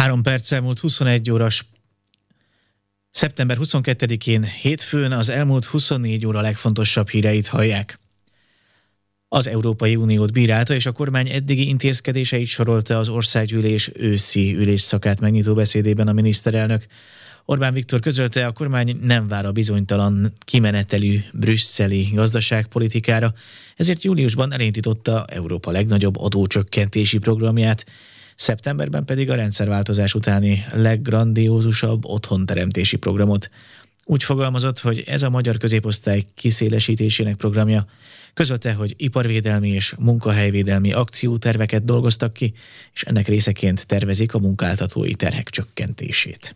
3 perccel múlt 21 óras. Szeptember 22-én hétfőn az elmúlt 24 óra legfontosabb híreit hallják. Az Európai Uniót bírálta, és a kormány eddigi intézkedéseit sorolta az országgyűlés őszi ülésszakát megnyitó beszédében a miniszterelnök. Orbán Viktor közölte, a kormány nem vár a bizonytalan kimenetelű brüsszeli gazdaságpolitikára, ezért júliusban elindította Európa legnagyobb adócsökkentési programját, szeptemberben pedig a rendszerváltozás utáni leggrandiózusabb otthonteremtési programot. Úgy fogalmazott, hogy ez a magyar középosztály kiszélesítésének programja. Közölte, hogy iparvédelmi és munkahelyvédelmi akcióterveket dolgoztak ki, és ennek részeként tervezik a munkáltatói terhek csökkentését.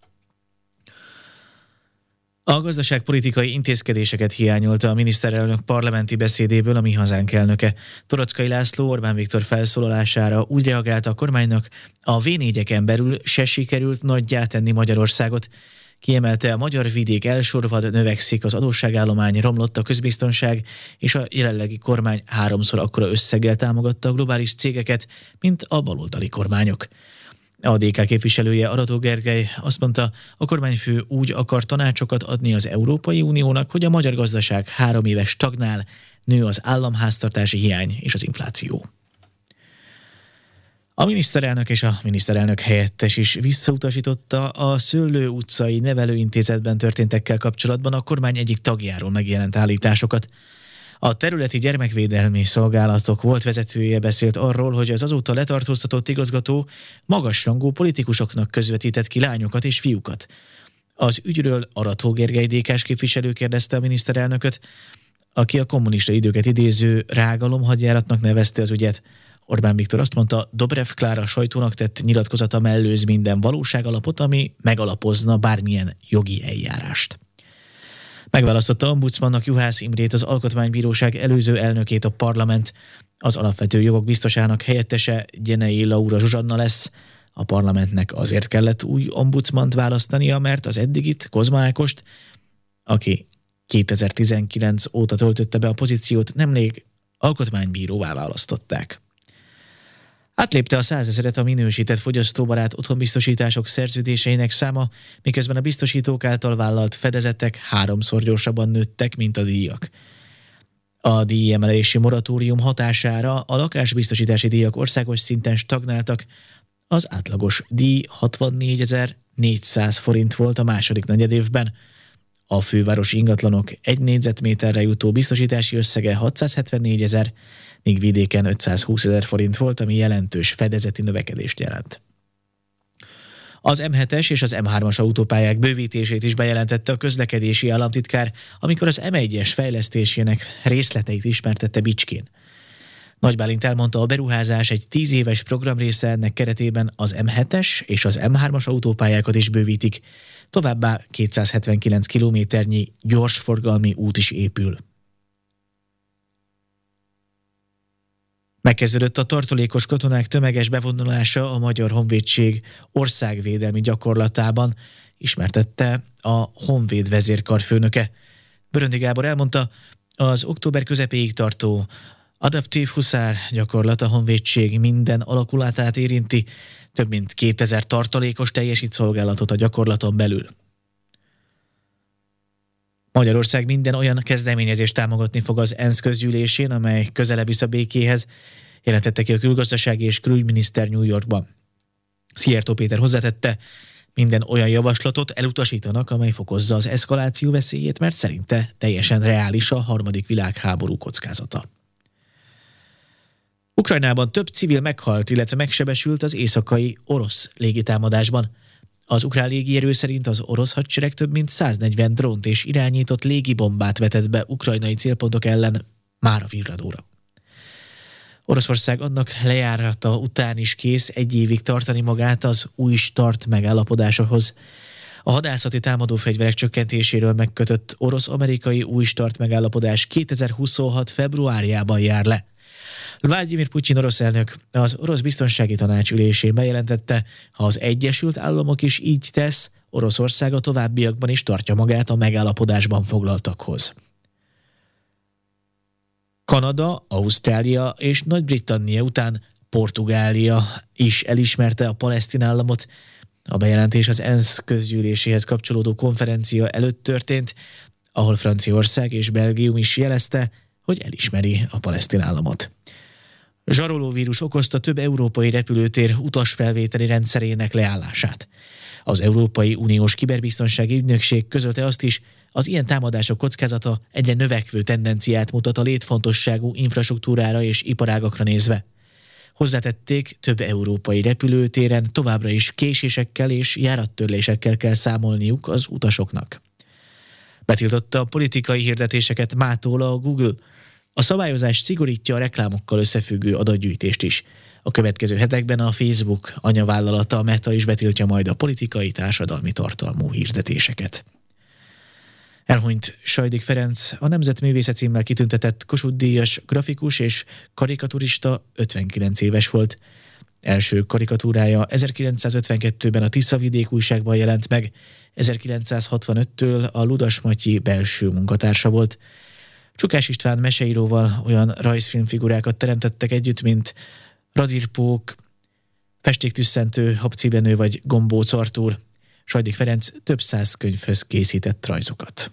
A gazdaságpolitikai intézkedéseket hiányolta a miniszterelnök parlamenti beszédéből a Mi Hazánk elnöke. Toroczkai László Orbán Viktor felszólalására úgy reagált, a kormánynak a V4-eken belül se sikerült nagyjá tenni Magyarországot. Kiemelte, a magyar vidék elsorvad, növekszik az adósságállomány, romlott a közbiztonság, és a jelenlegi kormány 3-szor akkora összeggel támogatta a globális cégeket, mint a baloldali kormányok. A DK képviselője, Arató Gergely azt mondta, a kormányfő úgy akar tanácsokat adni az Európai Uniónak, hogy a magyar gazdaság 3 éve stagnál, nő az államháztartási hiány és az infláció. A miniszterelnök és a miniszterelnök helyettes is visszautasította a Szőlő utcai nevelőintézetben történtekkel kapcsolatban a kormány egyik tagjáról megjelent állításokat. A területi gyermekvédelmi szolgálatok volt vezetője beszélt arról, hogy az azóta letartóztatott igazgató magasrangú politikusoknak közvetített ki lányokat és fiúkat. Az ügyről Arató Gergely DK-s képviselő kérdezte a miniszterelnököt, aki a kommunista időket idéző rágalomhadjáratnak nevezte az ügyet. Orbán Viktor azt mondta, Dobrev Klára sajtónak tett nyilatkozata mellőz minden valóságalapot, ami megalapozna bármilyen jogi eljárást. Megválasztotta ombudsmannak Juhász Imrét, az Alkotmánybíróság előző elnökét a parlament. Az alapvető jogok biztosának helyettese Gyenei Laura Zsuzsanna lesz. A parlamentnek azért kellett új ombudsmant választania, mert az eddigit, Kozma Ákost, aki 2019 óta töltötte be a pozíciót, nemrég alkotmánybíróvá választották. Átlépte a 100 000-et a minősített fogyasztóbarát otthonbiztosítások szerződéseinek száma, miközben a biztosítók által vállalt fedezetek 3-szor gyorsabban nőttek, mint a díjak. A díjemelési moratórium hatására a lakásbiztosítási díjak országos szinten stagnáltak, az átlagos díj 64.400 forint volt a második negyedévben. A fővárosi ingatlanok 1 négyzetméterre jutó biztosítási összege 674 000, míg vidéken 520 000 forint volt, ami jelentős fedezeti növekedést jelent. Az M7-es és az M3-as autópályák bővítését is bejelentette a közlekedési államtitkár, amikor az M1-es fejlesztésének részleteit ismertette Bicskén. Nagy Bálint elmondta, a beruházás egy 10 éves programrésze, ennek keretében az M7-es és az M3-as autópályákat is bővítik, továbbá 279 kilométernyi gyorsforgalmi út is épül. Megkezdődött a tartalékos katonák tömeges bevonulása a Magyar Honvédség országvédelmi gyakorlatában, ismertette a Honvéd vezérkarfőnöke. Böröndi Gábor elmondta, az október közepéig tartó adaptív huszár gyakorlat a honvédség minden alakulatát érinti, több mint 2000 tartalékos teljesít szolgálatot a gyakorlaton belül. Magyarország minden olyan kezdeményezést támogatni fog az ENSZ közgyűlésén, amely közelebb visz a békéhez, jelentette ki a külgazdasági és külügyminiszter New Yorkban. Szijjártó Péter hozzátette, minden olyan javaslatot elutasítanak, amely fokozza az eszkaláció veszélyét, mert szerinte teljesen reális a harmadik világháború kockázata. Ukrajnában több civil meghalt, illetve megsebesült az éjszakai orosz légitámadásban. Az ukrán légierő szerint az orosz hadsereg több mint 140 drónt és irányított légibombát vetett be ukrajnai célpontok ellen már a virradóra. Oroszország annak lejárata után is kész 1 évig tartani magát az új START megállapodáshoz. A hadászati támadófegyverek csökkentéséről megkötött orosz-amerikai új START megállapodás 2026. februárjában jár le. Vladimir Putyin orosz elnök az orosz biztonsági tanács ülésén bejelentette, ha az Egyesült Államok is így tesz, Oroszország a továbbiakban is tartja magát a megállapodásban foglaltakhoz. Kanada, Ausztrália és Nagy-Britannia után Portugália is elismerte a palesztin államot. A bejelentés az ENSZ közgyűléséhez kapcsolódó konferencia előtt történt, ahol Franciaország és Belgium is jelezte, hogy elismeri a palesztin államot. Zsarolóvírus okozta több európai repülőtér utasfelvételi rendszerének leállását. Az Európai Uniós Kiberbiztonsági Ügynökség közölte azt is, az ilyen támadások kockázata egyre növekvő tendenciát mutat a létfontosságú infrastruktúrára és iparágakra nézve. Hozzátették, több európai repülőtéren továbbra is késésekkel és járattörlésekkel kell számolniuk az utasoknak. Betiltotta a politikai hirdetéseket mától a Google. A szabályozás szigorítja a reklámokkal összefüggő adatgyűjtést is. A következő hetekben a Facebook anyavállalata, a Meta is betiltja majd a politikai, társadalmi tartalmú hirdetéseket. Elhunyt Sajdik Ferenc, a Nemzetművészet címmel kitüntetett Kossuth-díjas grafikus és karikaturista, 59 éves volt. Első karikatúrája 1952-ben a Tiszavidék újságban jelent meg, 1965-től a Ludas Matyi belső munkatársa volt. Csukás István meseíróval olyan rajzfilmfigurákat teremtettek együtt, mint Radírpók, Festéktüsszentő, Habciblenő vagy Gombóc Artúr. Sajdik Ferenc több száz könyvhöz készített rajzokat.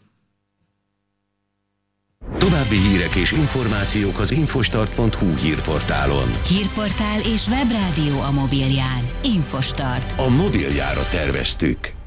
További hírek és információk az infostart.hu hírportálon. Hírportál és webrádió a mobilján. Infostart. A mobiljára terveztük.